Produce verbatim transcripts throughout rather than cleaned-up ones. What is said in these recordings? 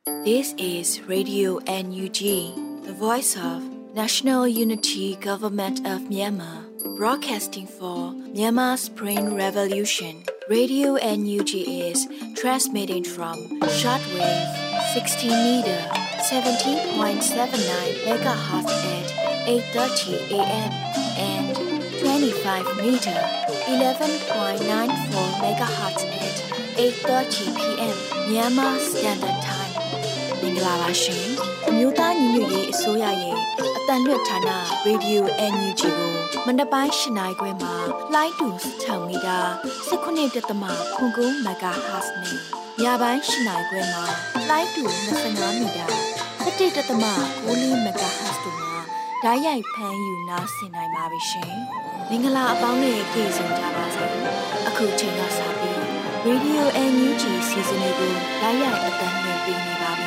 This is Radio N U G, the voice of National Unity Government of Myanmar, broadcasting for Myanmar's Spring Revolution. Radio N U G is transmitting from shortwave sixteen meter, seventeen point seven nine megahertz at eight thirty a m and twenty-five meter, eleven point nine four megahertz at eight thirty p m Myanmar Standard Time. မင်္ဂလာပါရှင်အမျိုးသားညီညွတ်ရေးအစိုးရရဲ့အတန်လွတ်ဌာန Radio N U G ကိုမနက်ပိုင်း၈နာရီခွဲမှာလိုင်းတူ၆မီတာ၁၉.၉ MHz နဲ့ညပိုင်း၈နာရီခွဲမှာလိုင်းတူ၂၅မီတာ၁၁.၉ MHz တို့မှာဓာတ်ရိုက်ဖမ်းယူနားဆင်နိုင်ပါပြီရှင်မင်္ဂလာအပေါင်းနဲ့ကြိုဆိုကြပါစို့အခုချိန်ကစပြီး Radio N U G စီစဉ်လေးကိုဓာတ်ရိုက်အတန်လွှင့်ပေးနေပါပြီ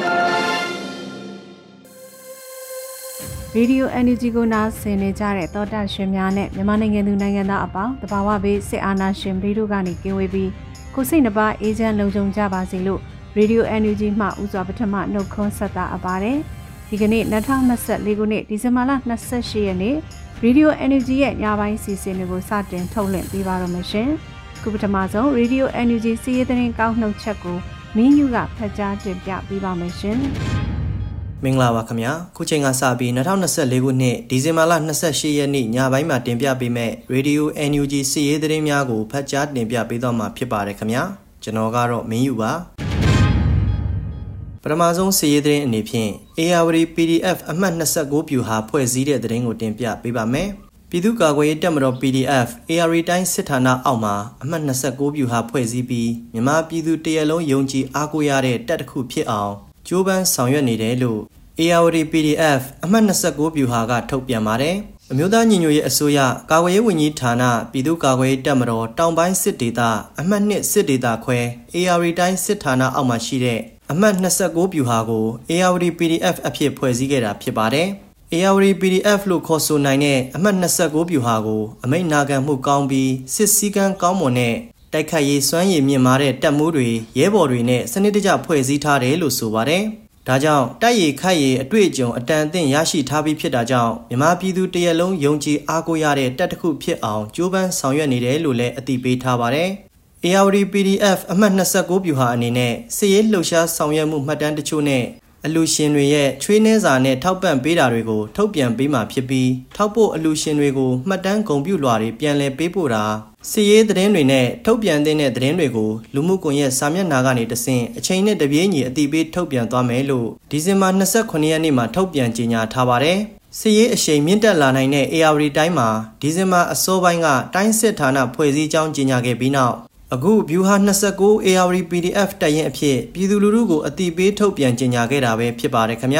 ရေဒီယို N U G ကိုနားဆင်နေကြတဲ့သောတာရှင်များနဲ့မြန်မာနိုင်ငံသူနိုင်ငံသားအပေါင်းတဘာဝဘေးစစ်အာဏာရှင်ပြည်တို့ကနေကင်းဝေးပြီးကိုစိတ်နှပါအေဂျင့်လုံခြုံကြပါစေလို့ရေဒီယို N U G မှဥစွာပထမနှုတ်ခွန်းဆက်တာအပါတယ်ဒီကနေ့၂၀၂၄ခုနှစ်ဒီဇင်ဘာလ၂၈ရက်နေ့ရေဒီယို N U G ရဲ့ညပိုင်းစီစဉ်တွေကိုစတင်ထုတ်လွှင့်ပေးပါရမရှင်ခုပထမဆုံးရေဒီယို N U G စီးရီးသတင်းကောက်နှုတ်ချက်ကိုမင်းယူကဖတ်ကြားတင်ပြပေးပါမယ်ရှင်မင်္ဂလာပါခင်ဗျာခုချိန်ကစပြီး၂၀၂၄ခုနှစ်ဒီဇင်ဘာလ၂၈ရက်နေ့ညပိုင်းမှာတင်ပြပေးမယ့် Radio N U G စီးရီးသတင်းများကိုဖတ်ကြားတင်ပြပေးတော့မှာဖြစ်ပါတယ်ခင်ဗျာကျွန်တော်ကတော့မင်းယူပါပထမဆုံးစီးရီးသတင်းအနေဖြင့် A R D P D F အမှတ်၂၉ပြူဟာဖွဲ့စည်းတဲ့သတင်းကိုတင်ပြပေးပါမယ်ပြည်သူ့ကာကွယ်ရေးတပ်မတော် P D F A R D တိုင်းစစ်ဌာနအောက်မှာအမှတ်၂၉ပြူဟာဖွဲ့စည်းပြီးမြန်မာပြည်သူတရက်လုံးယုံကြည်အားကိုးရတဲ့တပ်တစ်ခုဖြစ်အောင်ကျိုးပန်းဆောင်ရွက်နေတယ်လို့ A R D P D F အမှတ်၂၉ပြူဟာကထုတ်ပြန်ပါတယ်။အမျိုးသားညီညွတ်ရေးအစိုးရကာကွယ်ရေးဝန်ကြီးဌာနပြည်သူ့ကာကွယ်ရေးတပ်မတော်တောင်ပိုင်းစစ်ဒေသအမှတ်၂စစ်ဒေသခွဲ A R D တိုင်းစစ်ဌာနအောက်မှာရှိတဲ့အမှတ်၂၉ပြူဟာကို A R D P D F အဖြစ်ဖွဲ့စည်းခဲ့တာဖြစ်ပါတယ်။ A R D P D F လို့ခေါ်ဆိုနိုင်တဲ့အမှတ်၂၉ပြူဟာကိုအမိန့်နာခံမှုကောင်းပြီးစစ်စည်းကမ်းကောင်းမွန်တဲ့တိုက်ခိုက်ရေးစွမ်းရည်မြင့်မားတဲ့တပ်မှုတွေရဲဘော်တွေနဲ့စနစ်တကျဖွဲ့စည်းထားတယ်လို့ဆိုပါတယ်။ဒါကြောင့်တိုက်ရည်ခိုက်ရည်အတွေ့အကြုံအတန်အသင့်ရရှိထားပြီးဖြစ်တာကြောင့်မြန်မာပြည်သူတရက်လုံးယုံကြည်အားကိုးရတဲ့တပ်တစ်ခုဖြစ်အောင်ကြိုးပမ်းဆောင်ရွက်နေတယ်လို့လည်းအသိပေးထားပါတယ်။ A R D P D F အမှတ်၂၉ပြူဟာအနေနဲ့စစ်ရေးလှုပ်ရှားဆောင်ရွက်မှုမှတ်တမ်းတချို့နဲ့အလူရှင်တွေရဲ့ချွေးနှဲစာနဲ့ထောက်ပံ့ပေးတာတွေကိုထုတ်ပြန်ပေးမှာဖြစ်ပြီးထောက်ပို့အလူရှင်တွေကိုမှတ်တမ်းဂုဏ်ပြုလွှာတွေပြန်လည်ပေးပို့တာစီရေးသတင်းတွေနဲ့ထုတ်ပြန်တဲ့သတင်းတွေကိုလူမှုကွန်ရက်စာမျက်နှာကနေတဆင့်အချိန်နဲ့တပြေးညီအတိပေးထုတ်ပြန်သွားမယ်လို့ဒီဇင်ဘာ၂၉ရက်နေ့မှာထုတ်ပြန်ကြေညာထားပါတယ်။စီရေးအရှိန်မြင့်တက်လာနိုင်တဲ့ A R D တိုင်းမှာဒီဇင်ဘာအစောပိုင်းကတိုင်းစစ်ဌာနဖွဲ့စည်းကြောင်းကြေညာခဲ့ပြီးနောက်အခုဗျူဟာ၂၉ A R D P D F တပ်ရင်းအဖြစ်ပြည်သူလူထုကိုအတိပေးထုတ်ပြန်ကြေညာခဲ့တာပဲဖြစ်ပါတယ်ခင်ဗျာ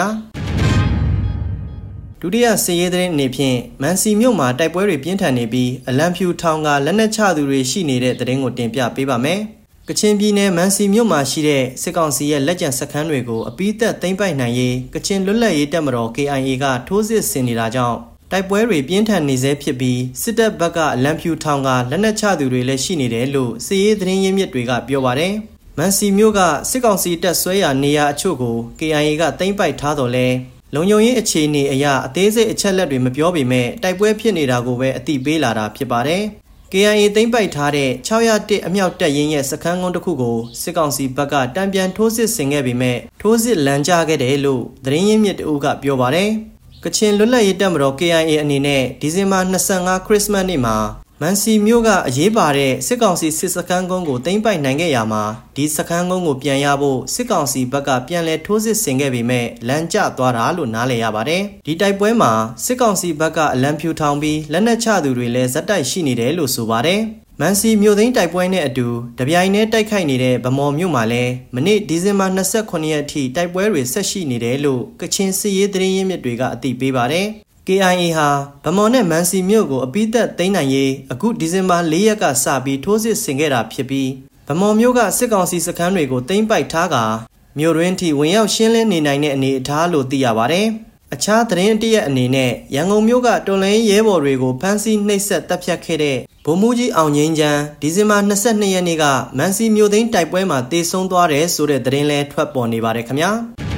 ဒုတိယစစ်ရေးသတင်းအနေဖြင့်မန်စီမြို့မှာတိုက်ပွဲတွေပြင်းထန်နေပြီးအလံဖြူထောင်ကလက်နက်ချသူတွေရှိနေတဲ့သတင်းကိုတင်ပြပေးပါမယ်ကချင်ပြည်နယ်မန်စီမြို့မှာရှိတဲ့စစ်ကောင်စီရဲ့လက်ကျန်စခန်းတွေကိုအပိသက်သိမ်းပိုက်နိုင်ရေးကချင်လွတ်လပ်ရေးတပ်မတော် K I A ကထိုးစစ်ဆင်နေတာကြောင့်တိုက်ပွဲတွေပြင်းထန်နေဆဲဖြစ်ပြီးစစ်တပ်ဘက်ကအလံဖြူထောင်ကလက်နက်ချသူတွေလည်းရှိနေတယ်လို့စစ်ရေးသတင်းရင်းမြစ်တွေကပြောပါတယ်။မန်စီမြို့ကစစ်ကောင်စီတပ်ဆွဲရာနေရာအချို့ကို K I A ကသိမ်းပိုက်ထားတော်လဲလုံခြုံရေးအခြေအနေအရအသေးစိတ်အချက်လက်တွေမပြောပေမဲ့တိုက်ပွဲဖြစ်နေတာကိုပဲအသိပေးလာတာဖြစ်ပါတယ်။ K I A သိမ်းပိုက်ထားတဲ့၆၀၁အမြောက်တပ်ရင်းရဲ့စခန်းကုန်းတစ်ခုကိုစစ်ကောင်စီဘက်ကတံပြန်ထိုးစစ်ဆင်ခဲ့ပေမဲ့ထိုးစစ်လန်ကျခဲ့တယ်လို့သတင်းရင်းမြစ်တို့ကပြောပါတယ်။ကချင်လွတ်လပ်ရေးတပ်မတော် K I A အနေနဲ့ဒီဇင်ဘာ၂၅ခရစ်စမတ်နေ့မှာမန်စီမြို့ကအရေးပါတဲ့စစ်ကောင်စီစစ်စခန်းကုန်းကိုသိမ်းပိုက်နိုင်ခဲ့ရမှာဒီစခန်းကုန်းကိုပြန်ရဖို့စစ်ကောင်စီဘက်ကပြန်လည်ထိုးစစ်ဆင်ခဲ့ပေမဲ့လမ်းကျသွားတာလို့နားလည်ရပါတယ်ဒီတိုက်ပွဲမှာစစ်ကောင်စီဘက်ကအလံဖြူထောင်ပြီးလက်နက်ချသူတွေလည်းဇက်တိုက်ရှိနေတယ်လို့ဆိုပါတယ်မန်စီမြို့သိမ်းတိုက်ပွဲနဲ့အတူတပြိုင်တည်းတိုက်ခိုက်နေတဲ့ဗမော်မြို့မှာလည်းမနေ့ဒီဇင်ဘာ၂၉ရက်အထိတိုက်ပွဲတွေဆက်ရှိနေတယ်လို့ကချင်စစ်ရေးသတင်းရင်းမြစ်တွေကအသိပေးပါတယ်K I A ဟာဗမော်နဲ့မန်စီမြို့ကိုအပိသက်သိမ်းနိုင်ရေးအခုဒီဇင်ဘာ၄ရက်ကစပြီးထိုးစစ်ဆင်ခဲ့တာဖြစ်ပြီးဗမော်မြို့ကစစ်ကောင်စီစခန်းတွေကိုသိမ်းပိုက်ထားကမြို့တွင်းထိဝင်ရောက်ရှင်းလင်းနေနိုင်တဲ့အနေအထားလို့သိရပါတယ်။အခြားသတင်းတရက်အနေနဲ့ရန်ကုန်မြို့ကတော်လိုင်းရဲဘော်တွေကိုဖမ်းဆီးနှိပ်စက်တပ်ဖြတ်ခဲ့တဲ့ဗဗိုလ်မှူးကြီးအောင်ငိမ့်ချမ်းဒီဇင်ဘာ၂၂ရက်နေ့ကမန်စီမြို့သိမ်းတိုက်ပွဲမှာတေဆုံးသွားတယ်ဆိုတဲ့သတင်းလဲထွက်ပေါ်နေပါတယ်ခင်ဗျာ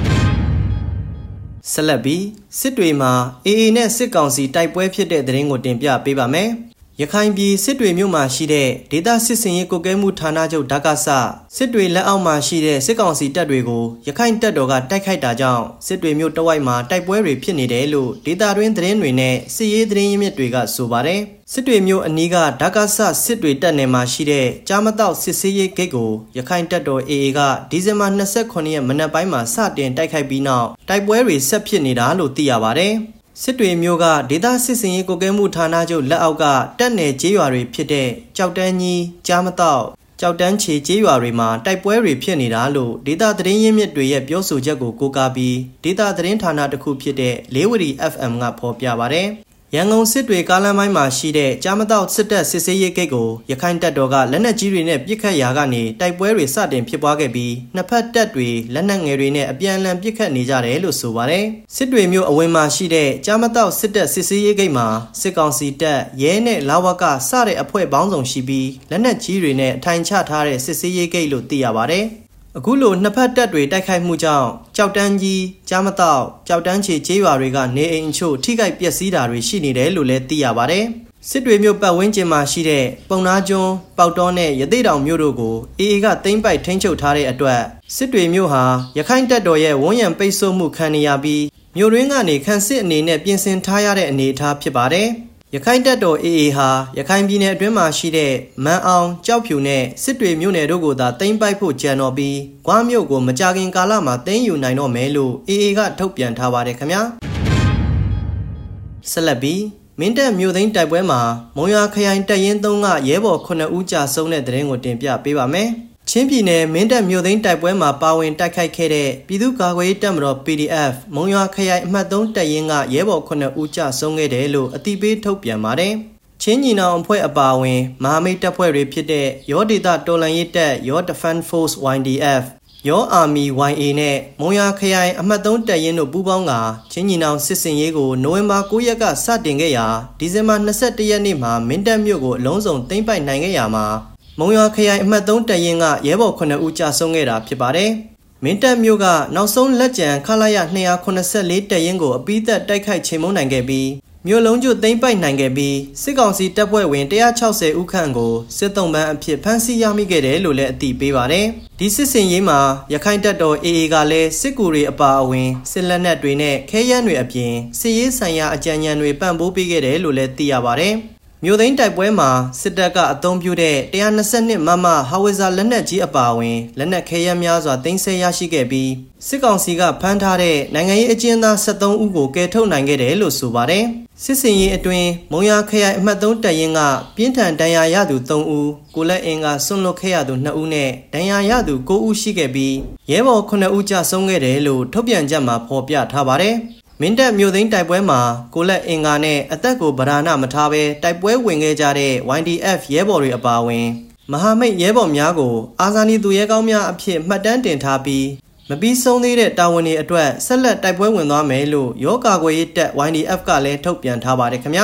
ဆက်လက်ပြီးစစ်တွေမှာ အေအေ နဲ့စစ်ကောင်စီတိုက်ပွဲဖြစ်တဲ့သတင်းကိုတင်ပြပေးပါမယ်ရခိုင်ပြည်စစ်တွေမြို့မှာရှိတဲ့ဒေသစစ်စင်ရေးကွပ်ကဲမှုဌာနချုပ်ဓာကစစစ်တွေလက်အောက်မှာရှိတဲ့စစ်ကောင်စီတပ်တွေကိုရခိုင်တပ်တော်ကတိုက်ခိုက်တာကြောင့်စစ်တွေမြို့တဝိုက်မှာတိုက်ပွဲတွေဖြစ်နေတယ်လို့ဒေသတွင်းသတင်းတွေနဲ့စစ်ရေးသတင်းရင်းမြစ်တွေကဆိုပါတယ်စစ်တွေမြို့အနီးကဓာကစစစ်တွေတပ်နယ်မှာရှိတဲ့ကြားမတောက်စစ်စေးရေးဂိတ်ကိုရခိုင်တပ်တော် အေအေ ကဒီဇင်ဘာ၂၉ရက်မနက်ပိုင်းမှာစတင်တိုက်ခိုက်ပြီးနောက်တိုက်ပွဲတွေဆက်ဖြစ်နေတာလို့သိရပါတယ်စစ်တွေမျိုးကဒေသစစ်စင်ရေးကွပ်ကဲမှုဌာနချုပ်လက်အောက်ကတပ်နယ်ကျေးရွာတွေဖြစ်တဲ့ကြောက်တန်းကြီးကြားမတောက်ကြောက်တန်းချေကျေးရွာတွေမှာတိုက်ပွဲတွေဖြစ်နေတာလို့ဒေသသတင်းရင်းမြစ်တွေရဲ့ပြောဆိုချက်ကိုကိုးကားပြီးဒေသသတင်းဌာနတစ်ခုဖြစ်တဲ့လေးဝတီ အက်ဖ်အမ် ကဖော်ပြပါတယ်ရန်ကုန်စစ်တွေကားလမ်းပိုင်းမှာရှိတဲ့ကြားမတောက်စစ်တပ်စစ်ဆေးရေးဂိတ်ကိုရခိုင်တပ်တော်ကလက်နက်ကြီးတွေနဲ့ပစ်ခတ်ရာကနေတိုက်ပွဲတွေစတင်ဖြစ်ပွားခဲ့ပြီးနှစ်ဖက်တပ်တွေလက်နက်ငယ်တွေနဲ့အပြန်အလှန်ပစ်ခတ်နေကြတယ်လို့ဆိုပါတယ်စစ်တွေမျိုးအဝင်မှာရှိတဲ့ကြားမတောက်စစ်တပ်စစ်ဆေးရေးဂိတ်မှာစစ်ကောင်စီတပ်ရဲနဲ့လာဝကစတဲ့အဖွဲ့ပေါင်းစုံရှိပြီးလက်နက်ကြီးတွေနဲ့အထိုင်ချထားတဲ့စစ်ဆေးရေးဂိတ်လို့သိရပါတယ်အခုလိုနှစ်ဖက်တပ်တွေတိုက်ခိုက်မှုကြောင့်ကြောက်တန်းကြီးကြားမတောက်ကြောက်တန်းချေကျေးရွာတွေကနေအိမ်အချို့ထိခိုက်ပျက်စီးတာတွေရှိနေတယ်လို့လည်းသိရပါတယ်စစ်တွေမြို့ပတ်ဝန်းကျင်မှာရှိတဲ့ပုံနာကျွန်းပေါက်တော်နဲ့ရသေ့တောင်မြို့တို့ကို အေအေ ကသိမ်းပိုက်ထိန်းချုပ်ထားတဲ့အတွက်စစ်တွေမြို့ဟာရခိုင်တပ်တော်ရဲ့ဝန်ရံပိတ်ဆို့မှုခံနေရပြီးမြို့ရင်းကနေခန့်စစ်အနေနဲ့ပြင်ဆင်ထားရတဲ့အနေအထားဖြစ်ပါတယ်ရခိုင်တပ်တော် အေအေ ဟာရခိုင်ပြည်နယ်အတွင်းမှာရှိတဲ့မန်အောင်ကြောက်ဖြူနဲ့စစ်တွေမြို့နယ်တို့ကိုသာသိမ်းပိုက်ဖို့ကြံတော်ပြီးဂွားမြို့ကိုမကြာခင်ကာလမှာသိမ်းယူနိုင်တော့မယ်လို့ အေအေ ကထုတ်ပြန်ထားပါတယ်ခင်ဗျာဆက်လက်ပြီးမင်းတပ်မြို့သိမ်းတိုက်ပွဲမှာမုံရွာခရိုင်တပ်ရင်းသုံးကရဲဘော်ခုနှစ်ဦးကြာဆုံးတဲ့သတင်းကိုတင်ပြပေးပါမယ်ချင်းပြည်နယ်မင်းတပ်မြို့သိမ်းတိုက်ပွဲမှာပါဝင်တိုက်ခိုက်ခဲ့တဲ့ပြည်သူ့ကာကွယ်ရေးတပ်မတော် ပီ ဒီ အက်ဖ် မုံရွာခရိုင်အမှတ်သုံးတပ်ရင်းကရဲဘော်ခုနှစ်ဦးကြာဆုံးခဲ့တယ်လို့အသိပေးထုတ်ပြန်ပါတယ်။ချင်းညီနောင်အဖွဲ့အပါအဝင်မဟာမိတ်တပ်ဖွဲ့တွေဖြစ်တဲ့ရောဒေသတော်လှန်ရေးတပ်ရော Defense Force ဝိုင် ဒီ အက်ဖ် ရော Army ဝိုင် အေ နဲ့မုံရွာခရိုင်အမှတ်သုံးတပ်ရင်းတို့ပူးပေါင်းကချင်းညီနောင်စစ်စင်ရေးကိုနိုဝင်ဘာ၉ရက်ကစတင်ခဲ့ရာဒီဇင်ဘာ၂၁ရက်နေ့မှာမင်းတပ်မြို့ကိုအလုံးစုံသိမ်းပိုက်နိုင်ခဲ့ရာမှာမုံရွာခရိုင်အမှတ်သုံးတပ်ရင်းကရဲဘော်ခုနှစ်ဦးကြာဆုံးခဲ့တာဖြစ်ပါတယ်။မင်းတပ်မြို့ကနောက်ဆုံးလက်ကျန်ခလာရ၂၇၄တပ်ရင်းကိုအပိသက်တိုက်ခိုက်ချေမှုန်းနိုင်ခဲ့ပြီးမြို့လုံးကျွတ်သိမ်းပိုက်နိုင်ခဲ့ပြီးစစ်ကောင်စီတပ်ဖွဲ့ဝင်၁၆၀ဦးခန့်ကိုစစ်သုံးပန်းအဖြစ်ဖမ်းဆီးရမိခဲ့တယ်လို့လည်းအသိပေးပါတယ်။ဒီစစ်စင်ရေးမှာရခိုင်တပ်တော် အေအေ ကလည်းစစ်ကူတွေအပါအဝင်စစ်လက်နက်တွေနဲ့ခဲယမ်းတွေအပြင်စစ်ရေးဆိုင်ရာအကြံဉာဏ်တွေပံ့ပိုးပေးခဲ့တယ်လို့လည်းသိရပါတယ်။မြို့သိမ်းတိုက်ပွဲမှာစစ်တပ်ကအသုံးပြုတဲ့၁၂၂မမဟာဝစ်ဇာလက်နက်ကြီးအပါအဝင်လက်နက်ခဲယမ်းများစွာသိမ်းဆည်းရရှိခဲ့ပြီးစစ်ကောင်စီကဖမ်းထားတဲ့နိုင်ငံရေးအကျဉ်းသား၁၃ဦးကိုကယ်ထုတ်နိုင်ခဲ့တယ်လို့ဆိုပါတယ်။စစ်စင်ရေးအတွင်းမုံရွာခရိုင်အမှတ်သုံးတပ်ရင်းကပြင်းထန်ဒဏ်ရာရသူ၃ဦးကိုလက်အင်ကဆွန့်လွတ်ခဲ့ရသူ၂ဦးနဲ့ဒဏ်ရာရသူ၉ဦးရှိခဲ့ပြီးရဲဘော်ခုနှစ်ဦးကြာဆုံးခဲ့တယ်လို့ထုတ်ပြန်ချက်မှာဖော်ပြထားပါတယ်။မင်းတပ်မြို့သိမ်းတိုက်ပွဲမှာကိုလက်အင်္ဂါနဲ့အသက်ကိုဗရာဏမထားဘဲတိုက်ပွဲဝင်ခဲ့ကြတဲ့ ဝိုင် ဒီ အက်ဖ် ရဲဘော်တွေအပါအဝင်မဟာမိတ်ရဲဘော်များကိုအာဇာနည်သူရဲကောင်းများအဖြစ်မှတ်တမ်းတင်ထားပြီးမပြီးဆုံးသေးတဲ့တာဝန်တွေအတွက်ဆက်လက်တိုက်ပွဲဝင်သွားမယ်လို့ရောကာကွယ်ရေးတပ် ဝိုင် ဒီ အက်ဖ် ကလည်းထုတ်ပြန်ထားပါတယ်ခင်ဗျာ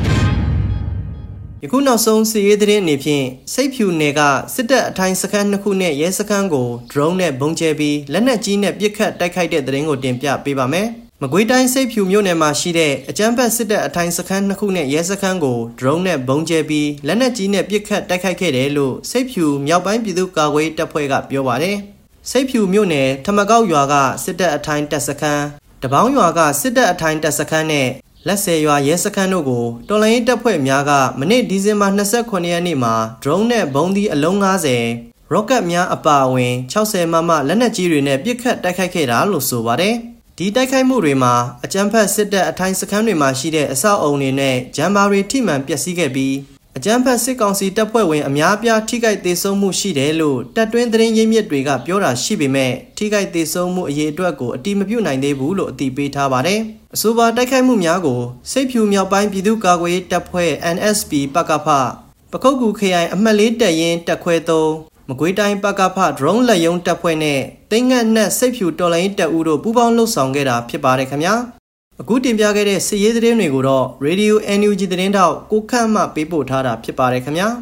ယခုနောက်ဆုံးစီရေးသတင်းအနေဖြင့်စိတ်ဖြူနယ်ကစစ်တပ်အထိုင်စခန်းနှစ်ခုနဲ့ရဲစခန်းကို drone နဲ့ပုံကျဲပြီးလက်နက်ကြီးနဲ့ပစ်ခတ်တိုက်ခိုက်တဲ့သတင်းကိုတင်ပြပေးပါမယ်မကွေးတိုင်းစိတ်ဖြူမြို့နယ်မှာရှိတဲ့အကြမ်းဖက်စစ်တပ်အထိုင်စခန်းနှစ်ခုနဲ့ရဲစခန်းကို drone နဲ့ပုံကျဲပြီးလက်နက်ကြီးနဲ့ပစ်ခတ်တိုက်ခိုက်ခဲ့တယ်လို့စိတ်ဖြူမြောက်ပိုင်းပြည်သူ့ကာကွယ်ရေးတပ်ဖွဲ့ကပြောပါတယ်။စိတ်ဖြူမြို့နယ်ထမကောက်ရွာကစစ်တပ်အထိုင်တပ်စခန်းတပေါင်းရွာကစစ်တပ်အထိုင်တပ်စခန်းနဲ့လက်ဆယ်ရွာရဲစခန်းတို့ကိုတော်လှန်ရေးတပ်ဖွဲ့များကမနေ့ဒီဇင်ဘာ၂၉ရက်နေ့မှာ drone နဲ့ဘုံသီးအလုံး၅၀ရော့ကတ်များအပါအဝင်၆၀မမလက်နက်ကြီးတွေနဲ့ပစ်ခတ်တိုက်ခိုက်ခဲ့တာလို့ဆိုပါတယ်။ဒီတိုက်ခိုက်မှုတွေမှာအကြမ်းဖက်စစ်တပ်အထိုင်စခန်းတွေမှာရှိတဲ့အဆောက်အုံတွေနဲ့ဂျမ်ဘာတွေထိမှန်ပျက်စီးခဲ့ပြီးအကြမ်းဖက်စစ်ကောင်စီတပ်ဖွဲ့ဝင်အများအပြားထိခိုက်သေးဆုံးမှုရှိတယ်လို့တပ်တွင်းသတင်းရင်းမြစ်တွေကပြောတာရှိပေမဲ့ထိခိုက်သေးဆုံးမှုအရေးအတွက်ကိုအတိမပြုနိုင်သေးဘူးလို့အသိပေးထားပါတယ်။အဆိုပါတိုက်ခိုက်မှုများကိုစိတ်ဖြူမြောက်ပိုင်းပြည်သူ့ကာကွယ်ရေးတပ်ဖွဲ့ အန် အက်စ် ပီ ပကဖပခုတ်ကူခရိုင်အမှတ်လေးတပ်ရင်းတပ်ခွဲသုံးမကွေးတိုင်းပကဖ drone လက်ယုံတပ်ဖွဲ့နဲ့တိမ်ငတ်နဲ့စိတ်ဖြူတော်လိုင်းတပ်ဦးတို့ပူးပေါင်းလှုပ်ဆောင်ခဲ့တာဖြစ်ပါတယ်ခင်ဗျာအခုတင်ပြခဲ့တဲ့စစ်ရေးသတင်းတွေကိုတော့ Radio အန် ယူ ဂျီ သတင်းတောက်ကိုခန့်မှပေးပို့ထားတာဖြစ်ပါတယ်ခင်ဗျာ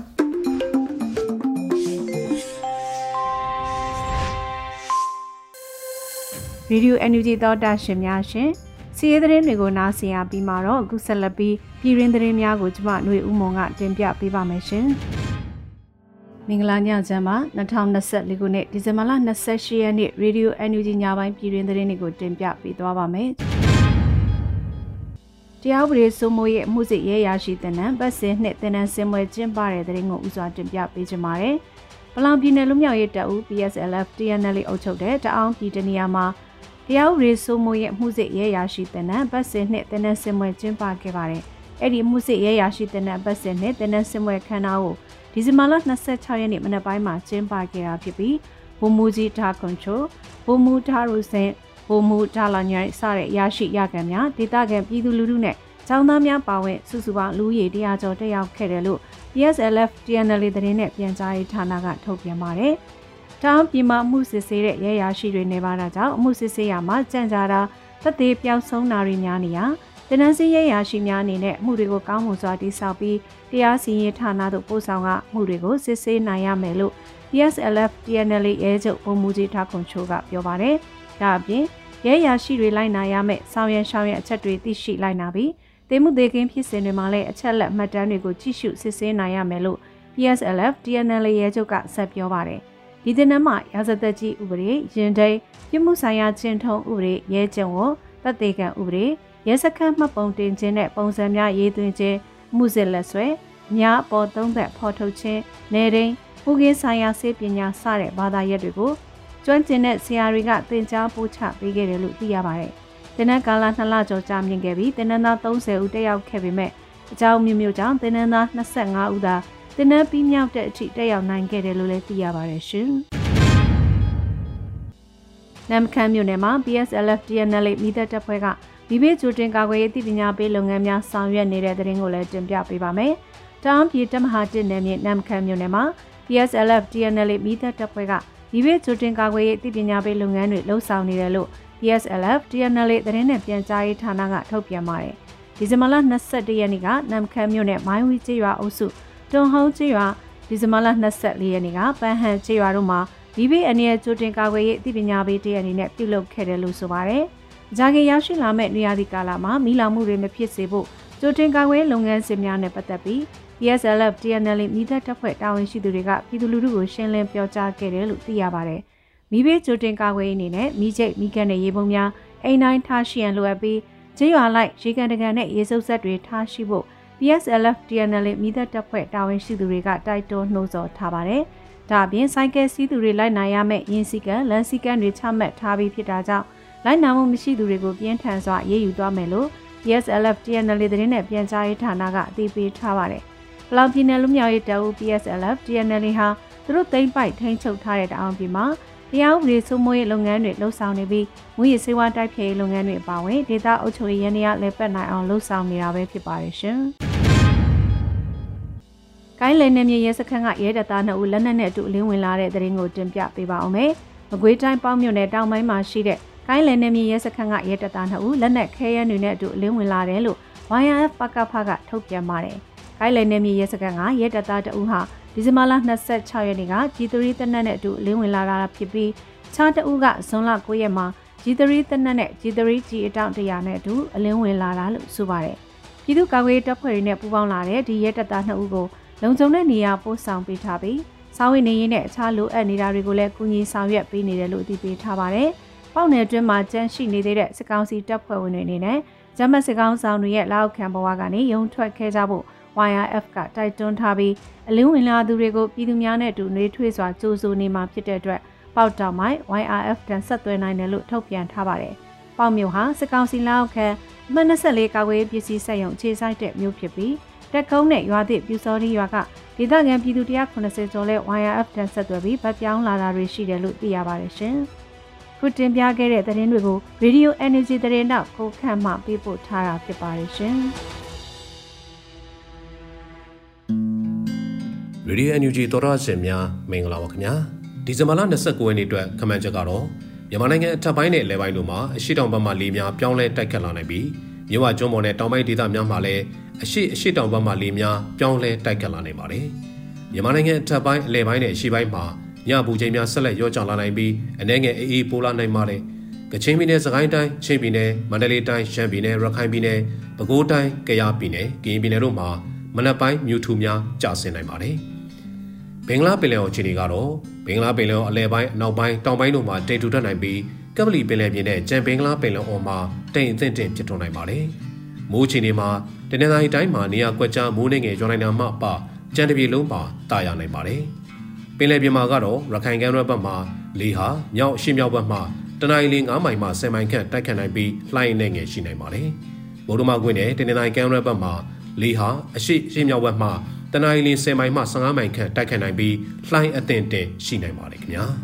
ရေဒီယို အန် ယူ ဂျီ သောတာရှင်များရှင်စီးရဲသတင်းတွေကိုနားဆင်ရပြီးမှတော့အခုဆက်လက်ပြီးပြည်ရင်းသတင်းများကိုကျွန်မຫນွေဦးမွန်ကတင်ပြပေးပါမယ်ရှင်မင်္ဂလာညချမ်းပါ၂၀၂၄ခုနှစ်ဒီဇင်ဘာလ၂၈ရက်နေ့ရေဒီယို အန် ယူ ဂျီ ညပိုင်းပြည်ရင်းသတင်းတွေကိုတင်ပြပေးသွားပါမယ်တရားဥပဒေစိုးမိုးရေးအမှုစစ်ရဲရရှိတဲ့နံပတ်စဉ်နှစ်တင်နန်းစင်ပွဲကျင်းပတဲ့သတင်းကိုဥစွာတင်ပြပေးကြပါမယ်ပလောင်ပြည်နယ်လူမျိုးရေးတပ်ဦး ပီ အက်စ် အယ် အက်ဖ် တီ အန် အယ်လ် အုပ်ချုပ်တဲ့တအောင်းပြည်တနေရာမှာတရားဥပဒေစိုးမိုးရေးအမှုစစ်ရဲရရှိတဲ့နံပတ်စဉ်နှစ်တင်နန်းစင်ပွဲကျင်းပခဲ့ပါတယ်အဲ့ဒီမှုစစ်ရဲရရှိတဲ့နံပတ်စဉ်နှစ်တင်နန်းစင်ပွဲခမ်းနားကိုဒီဇင်ဘာလ၂၆ရက်နေ့မနက်ပိုင်းမှာကျင်းပခဲ့တာဖြစ်ပြီးဗိုလ်မှူးကြီးထားကွန်ချိုဗိုလ်မှူးထားရူစင်ဗိုလ်မှူးထားလာညိုင်စတဲ့ရရှိရခံများဒေသခံပြည်သူလူထုနဲ့ကျောင်းသားများပါဝင်စုစုပေါင်းလူဦးရေတရားကျော်တက်ရောက်ခဲ့တယ်လို့ ပီ အက်စ် အယ် အက်ဖ် တီ အန် အယ်လ် သတင်းနဲ့ပြန်ကြားရေးဌာနကထုတ်ပြန်ပါတယ်။တောင်ပြည်မှာမှုစစ်ဆေးတဲ့ရဲရရှိတွေနေပါတာကြောင့်အမှုစစ်ဆေးရမှာကြံ့ကြာတာသက်သေပျောက်ဆုံးတာတွေများနေရတင်နန်းစီရဲရရှိများအနေနဲ့မှုတွေကိုကောင်းမွန်စွာတိစောက်ပြီးတရားစီရင်ဌာနသို့ပို့ဆောင်ကမှုတွေကိုစစ်ဆေးနိုင်ရမယ်လို့ ပီ အက်စ် အယ် အက်ဖ် တီ အန် အယ်လ် ရဲချုပ်ဗိုလ်မှူးကြီးထားခွန်ချိုးကပြောပါတယ်။ဒါအပြင်ရဲရရှိတွေလိုက်နာရမယ့်ဆောင်ရန်ရှောင်ရန်အချက်တွေသိရှိလိုက်နာပြီးတေမှုသေးကင်းဖြစ်စဉ်တွေမှာလည်းအချက်လက်မှတ်တမ်းတွေကိုကြည့်ရှုစစ်ဆေးနိုင်ရမယ်လို့ ပီ အက်စ် အယ် အက်ဖ် တီ အန် အယ်လ် ရဲချုပ်ကဆက်ပြောပါတယ်။ဒီတင်နန်းမှာရာဇသက်ကြီးဥပဒေရင်ထိန်ပြမှုဆိုင်ရာကျင့်ထုံးဥပဒေရဲကျုံကိုတပ်သေးကံဥပဒေရဲစခန်းမှတ်ပုံတင်ခြင်းနဲ့ပုံစံများရေးသွင်းခြင်းမှုစစ်လက်ဆွဲများအပေါ်သုံးသက်ဖော်ထုတ်ခြင်းနေရင်းဥကင်းဆိုင်ရာစေပညာစတဲ့ဘာသာရပ်တွေကိုကျွမ်းကျင်တဲ့ဆရာတွေကသင်ကြားပို့ချပေးခဲ့တယ်လို့သိရပါတယ်။တင်နန်းကာလနှစ်လကျော်ကြာမြင့်ခဲ့ပြီးတင်နန်းသား၃၀ဦးတက်ရောက်ခဲ့ပေမဲ့အကြောင်းမျိုးမျိုးကြောင့်တင်နန်းသား၂၅ဦးသာတင်နန်းပြီးမြောက်တဲ့အထိတက်ရောက်နိုင်ခဲ့တယ်လို့လည်းသိရပါတယ်ရှင်။နမ်ခမ်းမြို့နယ်မှာ ပီ အက်စ် အယ် အက်ဖ် တီ အန် အယ်လ် မိသက်တပ်ဖွဲ့ကမိဘကျူတင်ကာကွယ်ရေးတည်ပညာပေးလုပ်ငန်းများဆောင်ရွက်နေတဲ့သတင်းကိုလည်းတင်ပြပေးပါမယ်။တောင်ပြည်တမဟာတစ်နယ်မြေနမ်ခမ်းမြို့နယ်မှာ ပီ အက်စ် အယ် အက်ဖ် တီ အန် အယ်လ် မိသက်တပ်ဖွဲ့ကမိဘကျူတင်ကာကွယ်ရေးတည်ပညာပေးလုပ်ငန်းတွေလှုပ်ဆောင်နေတယ်လို့ ပီ အက်စ် အယ် အက်ဖ် တီ အန် အယ်လ် သတင်းနဲ့ပြန်ကြားရေးဌာနကထုတ်ပြန်ပါတယ်။ဒီဇင်ဘာလ၂၁ရက်နေ့ကနမ်ခမ်းမြို့နယ်မိုင်းဝီကျေးရွာအုပ်စုတွန်ဟုံးကျေးရွာဒီဇင်ဘာလ၂၄ရက်နေ့ကပန်းဟန်ကျေးရွာတို့မှာမိဘအနေနဲ့ကျူတင်ကာကွယ်ရေးတည်ပညာပေးတရအနေနဲ့ပြုလုပ်ခဲ့တယ်လို့ဆိုပါတယ်။ဂျာဂီရောက်ရှိလာမဲ့နေရာဒီကာလမှာမိလောင်မှုတွေမဖြစ်စေဖို့ကျူတင်ကာကွယ်လုပ်ငန်းစဉ်များနဲ့ပတ်သက်ပြီး ပီ အက်စ် အယ် အက်ဖ် တီ အန် အယ်လ် မိသက်တပ်ဖွဲ့တာဝန်ရှိသူတွေကပြည်သူလူထုကိုရှင်းလင်းပြောကြားခဲ့တယ်လို့သိရပါတယ်။မိဘကျူတင်ကာကွယ်ရေးအနေနဲ့မိကျိတ်မိကန်တဲ့ရေပုံများအိမ်တိုင်းထားရှိရန်လိုအပ်ပြီးကျေးရွာလိုက်ရေကန်တကန်နဲ့ရေစုပ်ဆက်တွေထားရှိဖို့ ပီ အက်စ် အယ် အက်ဖ် တီ အန် အယ်လ် မိသက်တပ်ဖွဲ့တာဝန်ရှိသူတွေကတိုက်တွန်းနှိုးဆော်ထားပါတယ်။ဒါအပြင်စိုက်ကယ်စီးသူတွေလိုက်နာရမယ့်ရင်းစည်းကမ်းလမ်းစည်းကမ်းတွေချမှတ်ထားပြီးဖြစ်တာကြောင့်လိုက်နာမှုမရှိသူတွေကိုပြင်းထန်စွာရေးယူသွားမယ်လို့ ပီ အက်စ် အယ် အက်ဖ် တီ အန် အယ်လ် သတင်းနဲ့ပြန်ကြားရေးဌာနကအသိပေးထားပါတယ်။ပလောင်ပြည်နယ်လူမျိုးရေးတပ်ဦး ပီ အက်စ် အယ် အက်ဖ် တီ အန် အယ်လ် ဟာသူတို့သိမ်းပိုက်ထိန်းချုပ်ထားတဲ့တအောင်ပြည်မှာတရားဥပဒေစိုးမိုးရေးလုပ်ငန်းတွေလှုပ်ဆောင်နေပြီးငွေရစေဝါတိုက်ဖျက်ရေးလုပ်ငန်းတွေအပါအဝင်ဒေသအုပ်ချုပ်ရေးရန်ရာလည်းပတ်နိုင်အောင်လှုပ်ဆောင်နေတာပဲဖြစ်ပါတယ်ရှင်။ကိုင်းလည်နယ်မြေရဲစခန်းကရဲတပ်သားနှစ်ဦးလက်နက်နဲ့အတူအလင်းဝင်လာတဲ့တဲ့ရင်ကိုတင်ပြပေးပါအောင်မယ်။မကွေးတိုင်းပေါင်းမြို့နယ်တောင်ပိုင်းမှာရှိတဲ့ကိုင်းလည်နယ်မြေရဲစခန်းကရဲတပ်သားနှစ်ဦးလက်နက်ခဲယမ်းတွေနဲ့အတူအလင်းဝင်လာတယ်လို့ ဝိုင် အာ အက်ဖ် ပကဖကထုတ်ပြန်ပါတယ်။ကိုင်းလည်နယ်မြေရဲစခန်းကရဲတပ်သားတဦးဟာဒီဇင်ဘာလ၂၆ရက်နေ့က ဂျီ သရီ သေနတ်နဲ့အတူအလင်းဝင်လာတာဖြစ်ပြီးခြားတဦးကဇွန်လ၉ရက်မှာ ဂျီ သရီ သေနတ်နဲ့ ဂျီ သရီ G အတောင့်တရာနဲ့အတူအလင်းဝင်လာတာလို့ဆိုပါတယ်။ပြည်သူ့ကာကွယ်ရေးတပ်ဖွဲ့တွေနဲ့ပူးပေါင်းလာတဲ့ဒီရဲတပ်သားနှစ်ဦးကိုလုံခြုံတဲ့နေရာပို့ဆောင်ပေးထားပြီးစာဝတ်နေရေးနဲ့အခြားလိုအပ်နေတာတွေကိုလည်းကူညီဆောင်ရွက်ပေးနေတယ်လို့အသိပေးထားပါတယ်။ပေါက်နယ်အတွင်းမှာကျန်းရှိနေသေးတဲ့စစ်ကောင်စီတပ်ဖွဲ့ဝင်တွေအနေနဲ့ဂျမတ်စစ်ကောင်ဆောင်တွေရဲ့လက်အောက်ခံဘဝကနေရုံထွက်ခဲ့ကြဖို့ ဝိုင် အာ အက်ဖ် ကတိုက်တွန်းထားပြီးအလင်းဝင်လာသူတွေကိုပြည်သူများနဲ့အတူနှွေးထွေးစွာကြိုးဆိုနေမှာဖြစ်တဲ့အတွက်ပေါက်တောင်မိုင် ဝိုင် အာ အက်ဖ် တန်ဆက်သွဲနိုင်တယ်လို့ထုတ်ပြန်ထားပါတယ်။ပေါက်မြို့ဟာစစ်ကောင်စီလက်အောက်ခံအမှတ်၂၄ကာကွယ်ရေးပစ္စည်းစက်ရုံခြေစိုက်တဲ့မြို့ဖြစ်ပြီးတက်ကုန်းနဲ့ရွာသစ်ပြူစောတိရွာကဒေသခံပြည်သူ၁၇၀ကျော်လဲ ဝိုင် အာ အက်ဖ် တန်ဆက်သွဲပြီးဗတ်ပြောင်းလာတာတွေရှိတယ်လို့သိရပါတယ်ရှင်။ခုတင်ပြခဲ့တဲ့သတင်းတွေကို Radio Energy သတင်းတော့ကိုခန့်မှပေးပို့ထားတာဖြစ်ပါတယ်ရှင်။ Radio အန် ယူ ဂျီ သောတာရှင်များမင်္ဂလာပါခင်ဗျာဒီဇင်ဘာလ၂၉ရက်နေ့အတွက်ခမန်ချက်ကတော့မြန်မာနိုင်ငံအထက်ပိုင်းနဲ့အလယ်ပိုင်းတို့မှာအရှိတောင်ဘက်မှလေများပြောင်းလဲတိုက်ခတ်လာနိုင်ပြီးမြဝကျွန်းပေါ်နဲ့တောင်ပိုင်းဒေသများမှာလည်းအရှိအရှိတောင်ဘက်မှလေများပြောင်းလဲတိုက်ခတ်လာနိုင်ပါတယ်။မြန်မာနိုင်ငံအထက်ပိုင်းအလယ်ပိုင်းနဲ့အရှေ့ပိုင်းမှာညပူချိန်များဆက်လက်ရောကျလာနိုင်ပြီးအနည်းငယ်အေးအေးပိုလာနိုင်ပါတယ်။ကချင်ပြည်နယ်စကိုင်းတိုင်းချင်းပြည်နယ်မန္တလေးတိုင်းရှမ်းပြည်နယ်ရခိုင်ပြည်နယ်ပဲခူးတိုင်းကယားပြည်နယ်ကရင်ပြည်နယ်တို့မှာမနက်ပိုင်းမြူထူများကျဆင်းနိုင်ပါတယ်။ဘင်္ဂလားပင်လယ်အော်ခြေနေကတော့ဘင်္ဂလားပင်လယ်အော်အလယ်ပိုင်းအနောက်ပိုင်းတောင်ပိုင်းတို့မှာတိမ်ထူထပ်နိုင်ပြီးကပလီပင်လယ်ပြင်နဲ့ကြံဘင်္ဂလားပင်လယ်အော်မှာတိမ်အထင်တင်ဖြစ်ထွန်းနိုင်ပါတယ်။မိုးခြေနေမှာတနင်္လာရီတိုင်းမှာနေရာကွက်ကြားမိုးနှင်းငယ်ရွာနိုင်တာမှပကြံတပြေလုံးမှာတာယာနိုင်ပါတယ်။ပင်လယ်ပြင်မှာကတော့ရခိုင်ကမ်းရိုးဘက်မှာလေဟာမြောက်အရှေ့မြောက်ဘက်မှာတနင်္လာရီငါးမိုင်မှဆယ်မိုင်ခန့်တိုက်ခတ်နိုင်ပြီးလှိုင်းနဲ့ငယ်ရှိနိုင်ပါတယ်။ဗုဒ္ဓမာကွင်းနဲ့တနင်္လာရီကမ်းရိုးဘက်မှာလေဟာအရှေ့အရှေ့မြောက်ဘက်မှာတနင်္လာရီဆယ်မိုင်မှဆယ်ငါးမိုင်ခန့်တိုက်ခတ်နိုင်ပြီးလှိုင်းအသင့်တင်ရှိနိုင်ပါတယ်ခင်ဗျာ။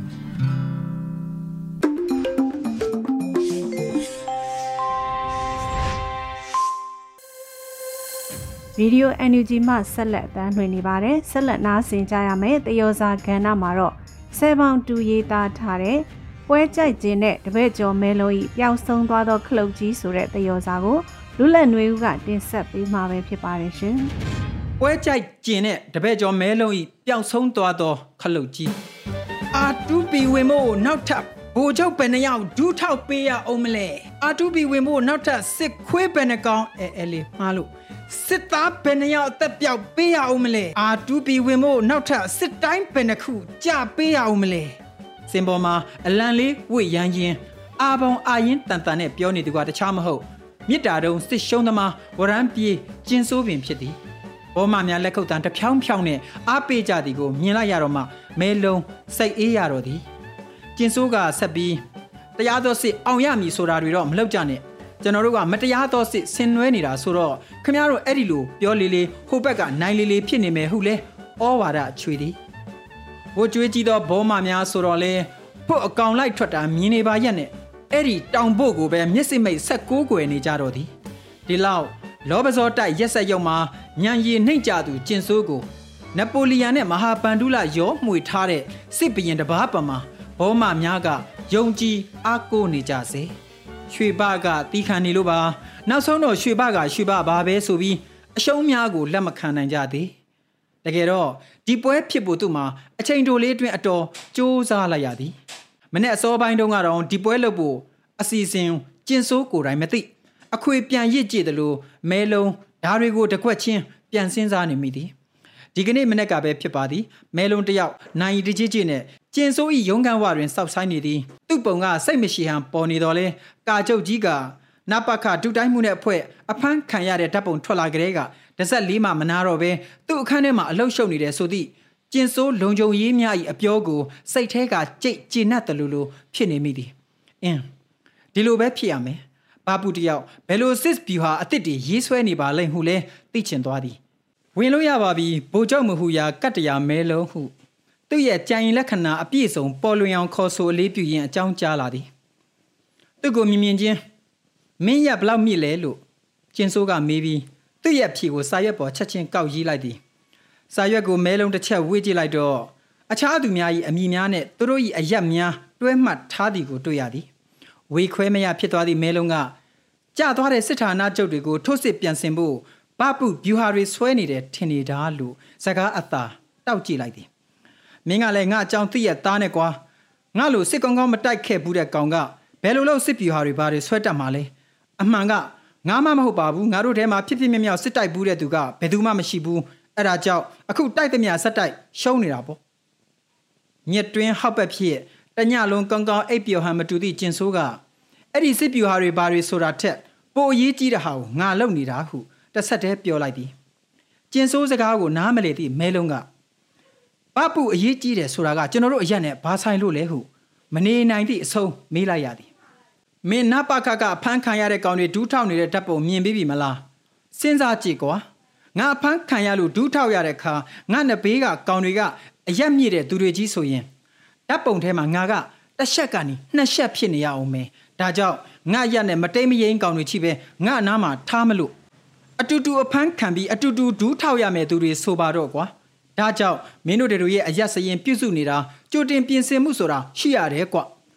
Radio အန် ယူ ဂျီ မှဆက်လက်အသံလွှင့်နေပါတယ်ဆက်လက်နားဆင်ကြရမယ်တယောစာကဏ္ဍမှာတော့ဆယ်ပေါင်တူရေးသားထားတဲ့ပွဲကြိုက်ခြင်းနဲ့တပည့်ကျော်မဲလုံးဤပျောက်ဆုံးသွားသောခလုတ်ကြီးဆိုတဲ့တယောစာကိုလူလက်နွေဦးကတင်ဆက်ပေးမှာပဲဖြစ်ပါတယ်ရှင်ပွဲကြိုက်ခြင်းနဲ့တပည့်ကျော်မဲလုံးဤပျောက်ဆုံးသွားသောခလုတ်ကြီးအာတူပီဝင်မို့နောက်ထပ်ဘိုလ်ချုပ်ပဲနှစ်ယောက်ဒူးထောက်ပေးရအောင်မလဲအာတူပီဝင်မို့နောက်ထပ်စစ်ခွေးပဲနှကောင်အဲအဲလေးမှားလို့စစ်သားဘယ်နှယောက်အသက်ပြောက်ပေးရအောင်မလဲအာတူပီဝင်မို့နောက်ထပ်စစ်တိုင်းဘယ်နှခုကြပေးရအောင်မလဲစင်ပေါ်မှာအလံလေးဝိရန်ရင်အာပေါင်အာရင်တန်တန်နဲ့ပြောနေသူကတခြားမဟုတ်မြစ်တာတုံးစစ်ရှုံးသမားဝရမ်းပြေးကျင်းစိုးပင်ဖြစ်သည်ဘောမများလက်ခုပ်တန်းတဖြောင်းဖြောင်းနဲ့အားပေးကြသည်ကိုမြင်လိုက်ရတော့မှမဲလုံးစိတ်အေးရတော့သည်ကျင်းစိုးကဆက်ပြီးတရားတော်စစ်အောင်ရမည်ဆိုတာတွေတော့မလုပ်ကြနဲ့ကျွန်တော်တို့ကမတရားသောစစ်ဆင်နွှဲနေတာဆိုတော့ခင်ဗျားတို့အဲ့ဒီလိုပြောလေလေဟိုဘက်ကနိုင်လေလေဖြစ်နေမယ်ဟုလဲဩဝါဒချွေသည်ဝှကြွေးကြည့်သောဘောမများဆိုတော့လဲဖို့အကောင်လိုက်ထွက်တာမြင်နေပါရက်နဲ့အဲ့ဒီတောင်ဖို့ကိုပဲမျက်စိမိတ်ဆက်ကိုးကွယ်နေကြတော့သည်ဒီလောက်လောဘဇောတိုက်ရက်ဆက်ရုံမှာညံရည်နှိမ့်ကြသူကျင်ဆိုးကိုနပိုလီယန်နဲ့မဟာပန္ဒုလရောမှွေထားတဲ့စစ်ဘရင်တပားပမာဘောမများကယုံကြည်အားကိုးနေကြစေရွှေဘကတီးခံနေလို့ပါနောက်ဆုံးတော့ရွှေဘကရွှေဘပါပဲဆိုပြီးအရှုံးများကိုလက်မခံနိုင်ကြသေးတကယ်တော့ဒီပွဲဖြစ်ဖို့သူ့မှာအချိန်တိုလေးအတွင်းအတော်စူးစမ်းလိုက်ရသည်မနေ့အစောပိုင်းတုန်းကတော့ဒီပွဲလုပ်ဖို့အစီအစဉ်ကျင်းစိုးကိုယ်တိုင်မသိအခွေပြန်ရစ်ကြည့်တယ်လို့မဲလုံးဓာတွေကိုတကွက်ချင်းပြန်စင်းစားနေမိသည်ဒီကနေ့မနေ့ကပဲဖြစ်ပါသည်မဲလုံးတယောက်နိုင်တကြီးကြီးနဲ့ကျင်းစိုးဤရုံးခန်းဝတွင်စောက်ဆိုင်နေသည်သူ့ပုံကစိတ်မရှိဟန်ပေါ်နေတော်လဲကာကျုပ်ကြီးကနပခဒုတိုင်းမှုနဲ့အဖွဲ့အဖမ်းခံရတဲ့ဓာတ်ပုံထွက်လာကြတဲ့ကတဆက်လေးမှမနာတော့ပဲသူ့အခန်းထဲမှာအလုတ်ရှုပ်နေတယ်ဆိုသည့်ကျင်းစိုးလုံခြုံရေးများဤအပြောကိုစိတ်ထဲကကြိတ်ကျေနပ်တယ်လို့လို့ဖြစ်နေမိသည်အင်းဒီလိုပဲဖြစ်ရမယ်ဘာပူတယောက်ဘယ်လိုစစ်ဗျူဟာအစ်စ်တွေရေးဆွဲနေပါလိမ့်ဟုလဲသိချင်သွားသည်ဝင်လို့ရပါပြီဗိုလ်ချုပ်မဟူရာကတ္တရာမဲလုံးဟုသူ့ရဲ့ကြံရင်လက္ခဏာအပြည့်စုံပေါ်လွင်အောင်ခေါ်ဆိုအလေးပြုရင်းအကြောင်းကြားလာသည်သူ့ကိုမြင်မြင်ချင်းမင်းရဘလောက်မြစ်လဲလို့ကျင်းစိုးကမေးပြီးသူ့ရဲ့ဖြေကိုစာရွက်ပေါ်ချက်ချင်းကောက်ရေးလိုက်သည်စာရွက်ကိုမဲလုံးတစ်ချက်ဝေ့ကြည့်လိုက်တော့အခြားသူများ၏အမိများနဲ့သူတို့၏အရက်များတွဲမှတ်ထားသည်ကိုတွေ့ရသည်ဝေခွဲမရဖြစ်သွားသည့်မဲလုံးကကြာသွားတဲ့စစ်ဌာနချုပ်တွေကိုထိုးစစ်ပြန်ဆင်ဖို့ဘပုဗျူဟာတွေဆွဲနေတယ်ထင်နေတာလို့စကားအသာတောက်ကြည့်လိုက်သည်မင်းကလည်းငါအကြောင်းသိရသားနဲ့ကွာငါလိုစစ်ကောင်းကောင်းမတိုက်ခဲ့ဘူးတဲ့ကောင်ကဘယ်လိုလုပ်စစ်ဗျူဟာတွေဘာတွေဆွဲတတ်မှာလဲအမှန်ကငါမှမဟုတ်ပါဘူးငါတို့ထဲမှာဖြစ်ဖြစ်မြမြောက်စစ်တိုက်ဘူးတဲ့သူကဘယ်သူမှမရှိဘူးအဲ့ဒါကြောင့်အခုတိုက်သမျှဆက်တိုက်ရှုံးနေတာပေါ့ညက်တွင်းဟောက်ပက်ဖြစ်တညလုံးကောင်းကောင်းအိပ်ပျော်ဟန်မတူသည့်ကျင်ဆိုးကအဲ့ဒီစစ်ဗျူဟာတွေဘာတွေဆိုတာထက်ပိုအရေးကြီးတဲ့ဟာကိုငါလုပ်နေတာဟုတစ်ဆက်တည်းပြောလိုက်သည်ကျင်ဆိုးစကားကိုနားမလည်သည့်မဲလုံးကဘပုအရေးကြီးတယ်ဆိုတာကကျွန်တော်တို့အရက်နဲ့ဘာဆိုင်လို့လဲဟုမနေနိုင်သည့်အဆုံးမေးလိုက်ရသည်မင်းနပခကဖမ်းခံရတဲ့ကောင်တွေဒူးထောက်နေတဲ့ဓာတ်ပုံမြင်ပြီးပြီမလားစဉ်းစားကြည့်ကွာငါဖမ်းခံရလို့ဒူးထောက်ရတဲ့ခါငါနဲ့ဘေးကကောင်တွေကအရက်မြင့်တဲ့သူတွေကြီးဆိုရင်ဓာတ်ပုံထဲမှာငါကတစ်ချက်ကနေနှစ်ချက်ဖြစ်နေရအောင်မယ်ဒါကြောင့်ငါရက်နဲ့မတိမ်မယိမ်းကောင်တွေချိပဲငါအနားမှာထားမလို့အတူတူအဖမ်းခံပြီးအတူတူဒူးထောက်ရမယ်သူတွေဆိုပါတော့ကွာဒါကြောင့်မင်းတို့တို့ရဲ့အရက်စရင်ပြုစုနေတာကြိုတင်ပြင်ဆင်မှုဆိုတာရှိရတယ်ကွ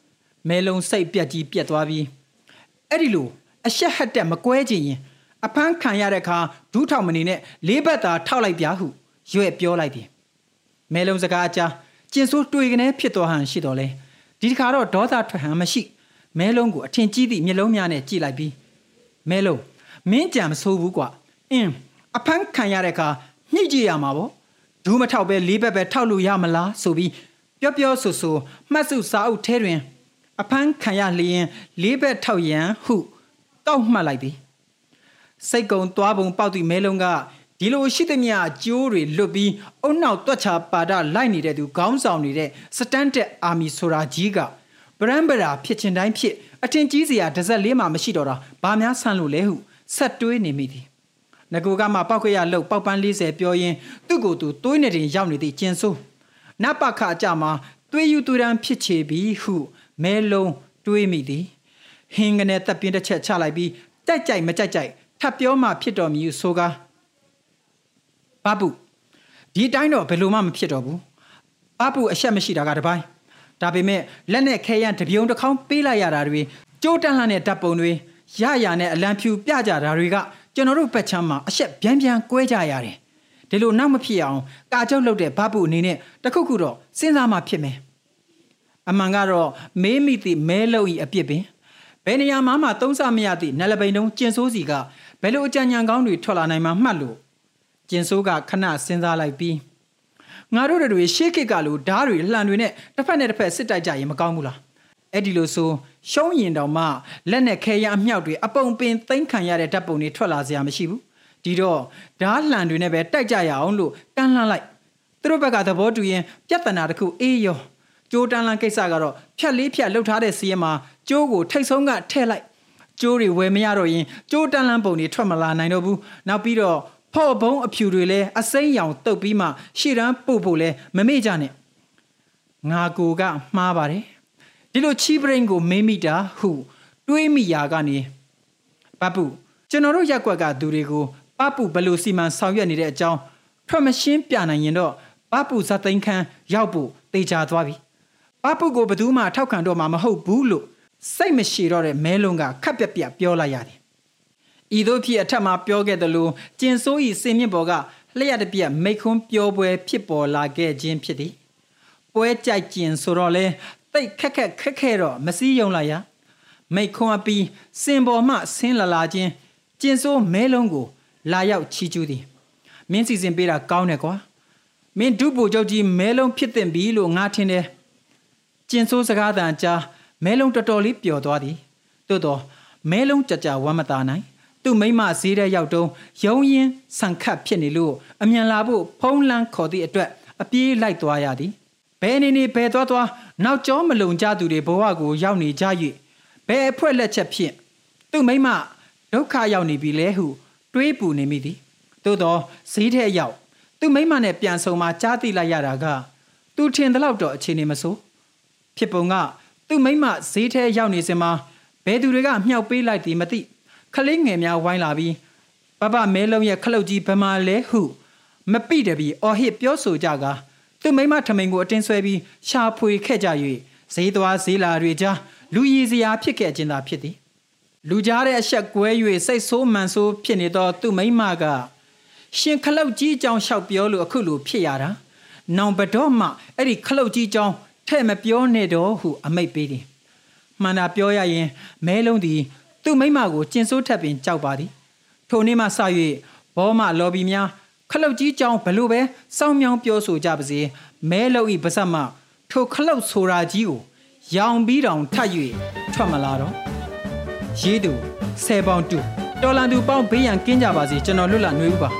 မဲလုံးစိတ်ပြက်ကြီးပြက်သွားပြီးအဲ့ဒီလိုအရှက်ဟက်တက်မကွဲချင်ရင်အဖမ်းခံရတဲ့အခါဒူးထောင်မနေနဲ့လေးဘက်သာထောက်လိုက်ပြဟုရွဲ့ပြောလိုက်သည်မဲလုံးစကားအကြားကျင်ဆိုးတွေ့ကနေဖြစ်သွားဟန်ရှိတော်လဲဒီတစ်ခါတော့ဒေါသထွက်ဟန်မရှိမဲလုံးကိုအထင်ကြီးသည့်မျက်လုံးများနဲ့ကြည့်လိုက်ပြီးမဲလုံးမင်းကြံမဆိုးဘူးကွာအင်းအဖမ်းခံရတဲ့အခါညှိကြည့်ရမှာပေါ့ဒူးမထောက်ပဲလေးဘက်ပဲထောက်လို့ရမလားဆိုပြီးပြောပြောဆိုဆိုမှတ်စုစာအုပ်ထဲတွင်အဖမ်းခံရလျင်လေးဘက်ထောက်ရန်ဟုကောက်မှတ်လိုက်သည်စိတ်ကုံသွားပုံပေါက်သည့်မဲလုံးကဒီလိုရှိသမျှကျိုးတွေလွတ်ပြီးအုံနောက်တွက်ချပါဒလိုက်နေတဲ့သူခေါင်းဆောင်နေတဲ့စတန်တက်အာမီဆိုတာကြီးကဗရန်ဗရာဖြစ်ချင်တိုင်းဖြစ်အထင်ကြီးစရာတစ်စက်လေးမှမရှိတော့တာဘာများဆန်းလို့လဲဟုဆက်တွေးနေမိသည်ငကူကမှပောက်ခွေရလောက်ပောက်ပန်းလေးဆယ်ပြောရင်းသူ့ကိုယ်သူတွေးနေတင်ရောက်နေသည့်ကျင်ဆိုးနပခအကြမှာတွေးယူတူရန်ဖြစ်ချေပြီးဟုမဲလုံးတွေးမိသည်ဟင်းကနေတပ်ပြင်းတစ်ချက်ချလိုက်ပြီးတိုက်ကြိုက်မကြိုက်ကြိုက်ထပ်ပြောမှဖြစ်တော်မူဆိုကားဘပုဒီတိုင်းတော့ဘယ်လိုမှမဖြစ်တော့ဘူးဘပုအရှက်မရှိတာကတပိုင်းဒါပေမဲ့လက်နဲ့ခဲရန်တပြုံတစ်ခေါင်းပေးလိုက်ရတာတွေကြိုးတန်းလှတဲ့ဓာတ်ပုံတွေရရနဲ့အလံဖြူပြကြတာတွေကကျွန်တော်တို့ပက်ချမ်းမှာအရှက်ဗျမ်းဗျမ်းကွဲကြရတယ်ဒီလိုနောက်မဖြစ်အောင်ကာကြောက်လုပ်တဲ့ဘပုအနေနဲ့တခုခုတော့စဉ်းစားမှဖြစ်မယ်အမှန်ကတော့မေးမိသည့်မဲလုံးဤအပြစ်ပင်ဘယ်နေရာမှမှသုံးဆမရသည့်နလပိန်တုံးကျင်ဆိုးစီကဘယ်လိုအကြံဉာဏ်ကောင်းတွေထွက်လာနိုင်မှမှတ်လို့ကျင်ဆိုးကခဏစဉ်းစားလိုက်ပြီးငါတို့တွေရှေးခေတ်ကလိုဓားတွေလှန်တွေနဲ့တစ်ဖက်နဲ့တစ်ဖက်စစ်တိုက်ကြရင်မကောင်းဘူးလားအဲ့ဒီလိုဆိုရှုံးရင်တောင်မှလက်နဲ့ခဲရအမြောက်တွေအပုံပင်သိမ်းခံရတဲ့ဓာတ်ပုံတွေထွက်လာစရာမရှိဘူးဒီတော့ဓားလှန်တွေနဲ့ပဲတိုက်ကြရအောင်လို့ကန့်လှမ်းလိုက်သူတို့ဘက်ကသဘောတူရင်ပြဿနာတစ်ခုအေးရောကျိုးတန်းလန်းကိစ္စကတော့ဖြတ်လေးဖြတ်လှုပ်ထားတဲ့စီးရဲမှာကျိုးကိုထိတ်ဆုံးကထဲ့လိုက်ကျိုးတွေဝယ်မရတော့ရင်ကျိုးတန်းလန်းပုံတွေထွက်မလာနိုင်တော့ဘူးနောက်ပြီးတော့ဖော့ဘုံအဖြူတွေလည်းအစိမ်းရောင်တုပ်ပြီးမှရှေ့တန်းပို့ဖို့လဲမမေ့ကြနဲ့ငါကိုကမှားပါတယ်ဒီလိုချီးပရိန်ကိုမေးမိတာဟုတွေးမိရာကနေပပူကျွန်တော်တို့ရက်ွက်ကသူတွေကိုပပူဘလို့စီမံဆောင်ရွက်နေတဲ့အကြောင်းထွက်မရှင်းပြနိုင်ရင်တော့ပပူဇတ်သိန်းခန်းရောက်ဖို့တေချာသွားပြီပပူကိုဘယ်သူမှထောက်ခံတော့မှာမဟုတ်ဘူးလို့စိတ်မရှိတော့တဲ့မဲလုံးကခက်ပြက်ပြက်ပြောလိုက်ရတယ်ဤသို့ဖြစ်အထက်မှာပြောခဲ့သလိုကျင်ဆိုးဤစင်မြင့်ပေါ်ကလျှက်တပြက်မိတ်ခွန်းပြောပွဲဖြစ်ပေါ်လာခဲ့ခြင်းဖြစ်သည်ပွဲကြိုက်ကျင်ဆိုတော့လဲတိတ်ခက်ခက်ခက်ခဲတော့မစည်းယုံလိုက်ရမိတ်ခွန်းအပြီးစင်ပေါ်မှဆင်းလာလာခြင်းကျင်ဆိုးမဲလုံးကိုလာရောက်ချီကျူးသည်မင်းစီစဉ်ပေးတာကောင်းတယ်ကွာမင်းဒုဗိုလ်ချုပ်ကြီးမဲလုံးဖြစ်တင်ပြီလို့ငါထင်တယ်ကျင်ဆိုးစကားတန်ကြားမဲလုံးတော်တော်လေးပျော်သွားသည်သို့တော့မဲလုံးကြကြဝမ်းမသာနိုင်သူ့မိမဈေးထဲရောက်တုန်းရုံရင်ဆန်ခတ်ဖြစ်နေလို့အမြန်လာဖို့ဖုံးလန်းခေါ်သည့်အတွက်အပြေးလိုက်သွားရသည်ဘယ်နေနေဘယ်သွားသွားနောက်ကျောမလုံကြသူတွေဘဝကိုရောက်နေကြ၍ဘယ်အဖွဲလက်ချက်ဖြင့်သူ့မိမဒုက္ခရောက်နေပြီလဲဟုတွေးပူနေမိသည်သို့တော့ဈေးထဲရောက်သူ့မိမနဲ့ပြန်ဆုံမှကြားသိလိုက်ရတာကသူထင်သလောက်တော့အခြေအနေမဆိုးဖြစ်ပုံကသူ့မိမဈေးထဲရောက်နေစမှာဘယ်သူတွေကမြောက်ပေးလိုက်သည်မသိခလေးငယ်များဝိုင်းလာပြီးပပမဲလုံးရဲ့ခလုတ်ကြီးဘယ်မှာလဲဟုမပိတပြီးအော်ဟစ်ပြောဆိုကြကသူ့မိမထမိန်ကိုအတင်းဆွဲပြီးရှာဖွေခဲ့ကြ၍ဈေးသွားဈေးလာတွေကြားလူရည်စရာဖြစ်ခဲ့ခြင်းသာဖြစ်သည်လူကြားတဲ့အဆက်ကွဲ၍စိတ်ဆိုးမှန်ဆိုးဖြစ်နေသောသူ့မိမကရှင်ခလုတ်ကြီးကြောင်လျှောက်ပြောလို့အခုလိုဖြစ်ရတာနောင်ဘတော်မှအဲ့ဒီခလုတ်ကြီးကြောင်ထဲ့မပြောနဲ့တော့ဟုအမိတ်ပေးသည်မှန်တာပြောရရင်မဲလုံးသည်သူ့မိမကိုကျင်ဆိုးထပ်ပင်ကြောက်ပါသည်ထိုနေ့မှစ၍ဘောမလော်ဘီများခလုတ်ကြီးကြောင်ဘလို့ပဲစောင်းမြောင်းပြောဆိုကြပါစေမဲလုံးဤပါဇက်မှထိုခလုတ်ဆိုတာကြီးကိုရောင်ပြီးတောင်ထပ်၍ထွက်မလာတော့ရေးသူဆယ်ပေါင်တူတော်လန်သူပေါင်းဘေးရန်ကင်းကြပါစေကျွန်တော်လွတ်လပ်နှွေးဦးပါ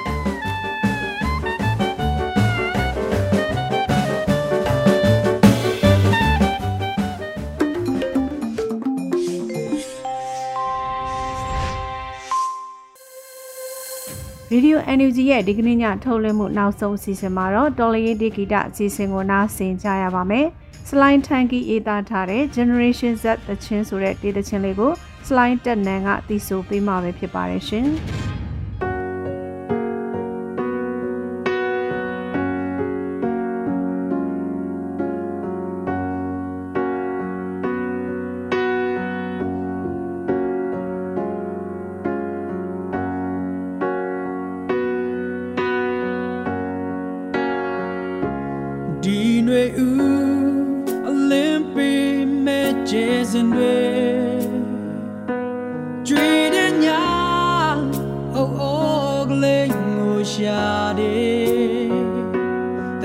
ရေဒီယို အန် ယူ ဂျီ ရဲ့ဒီကနေ့ညထုတ်လွှင့်မှုနောက်ဆုံးအစီအစဉ်မှာတော့တော်လရေးဒီဂီတအစီအစဉ်ကိုနားဆင်ကြရပါမယ်။ Slime Tanky ရေးသားထားတဲ့ Generation Z သချင်းဆိုတဲ့တေးသချင်းလေးကို Slime တက်နန်ကတီးဆိုပေးမှာပဲဖြစ်ပါတယ်ရှင်။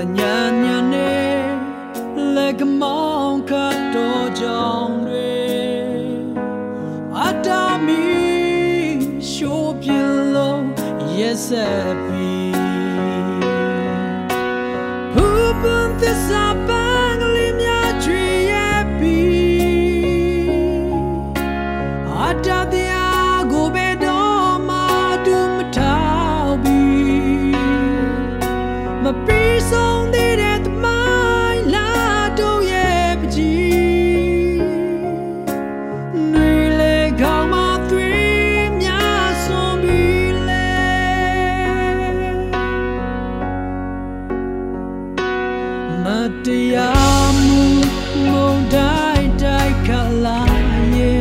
the nyanyane like a monk to John Adami show below yes happy who put this up lim ya tree happy Adadia go be do ma do matabi my peace on the at my la do ye pji nile gao ma three mya son bi le matiamu mo dai dai kala ye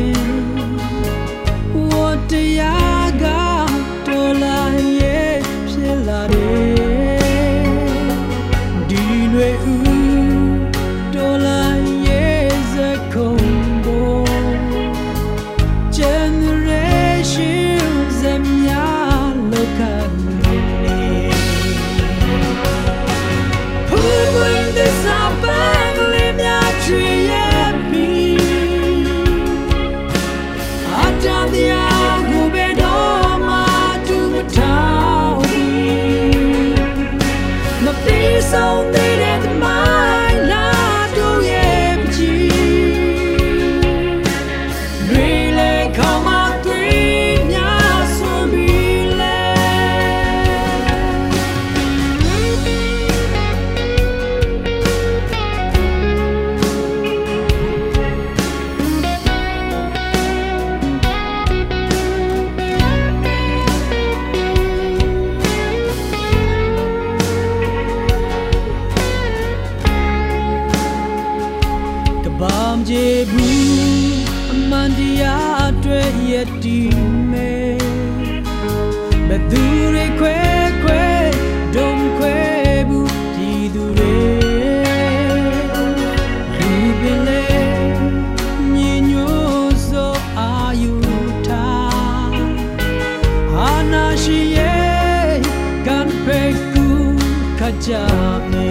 what ya ga to la ye phila re So they at my la do ye pji really come on three nya so be le Bam jebu mandia twe yeti me bedure kwe kwe dom kwe bu di dure rubile nyinyo so ayuta anashiye kan peku kajame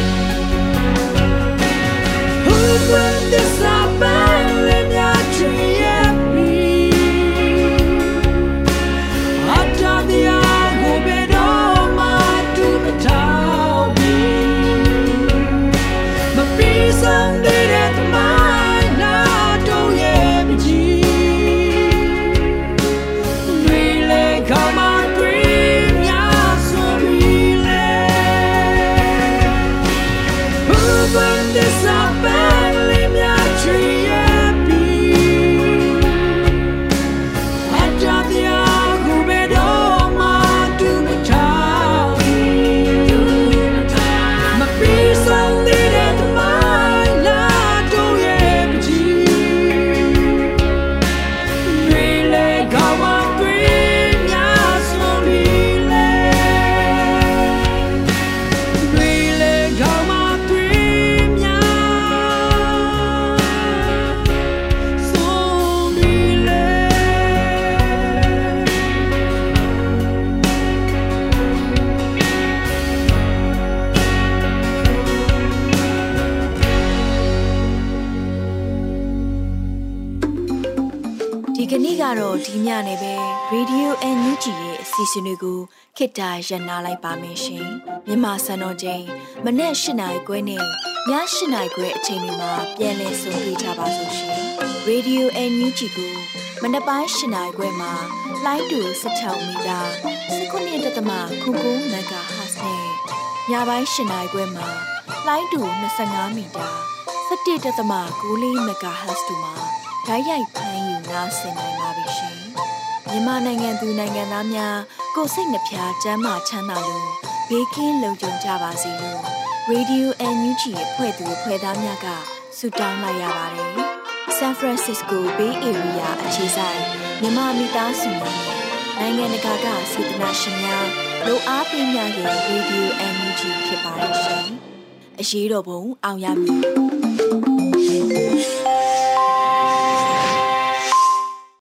when this happened, let me tree happy. I done the go bed on my to the town. My peace on the at my now do ye really come on dream ya so really when this happened. ကတော့ဒီညနေပဲ Radio အန် ယူ ဂျီ ရဲ့အစီအစဉ်တွေကိုခေတ္တရန်နာလိုက်ပါမယ်ရှင်မြန်မာစံတော်ချိန်မနေ့၈နာရီခွဲနဲ့ည၈နာရီခွဲအချိန်တွေမှာပြန်လည်ဆုံတွေ့ကြပါစို့ရှင် Radio အန် ယူ ဂျီ ကိုမနေ့ပိုင်း၈နာရီခွဲမှာလိုင်းတူ၁၆မီတာ၁၉.၉၉ MHz နဲ့ညပိုင်း၈နာရီခွဲမှာလိုင်းတူ၂၅မီတာ၁၁.၉၄ MHz တို့မှာဓာတ်ရိုက်ဖမ်းယူနားဆင်နိုင်ပါပြီရှင်မြန်မာနိုင်ငံသူနိုင်ငံသားများကိုယ်စိတ်နှဖျားကျန်းမာချမ်းသာလို့ဘေးကင်းလုံခြုံကြပါစေလို့ Radio အန် ယူ ဂျီ ရဲ့ဖွဲ့သူဖွဲ့သားများကဆုတောင်းလိုက်ရပါတယ် San Francisco Bay Area အခြေစိုက်မြန်မာမိသားစုများနိုင်ငံတကာကစေတနာရှင်များလို့အားပေးများရဲ့ Radio အန် ယူ ဂျီ ဖြစ်ပါတယ်ရှင်အရေးတော်ပုံအောင်ရမည်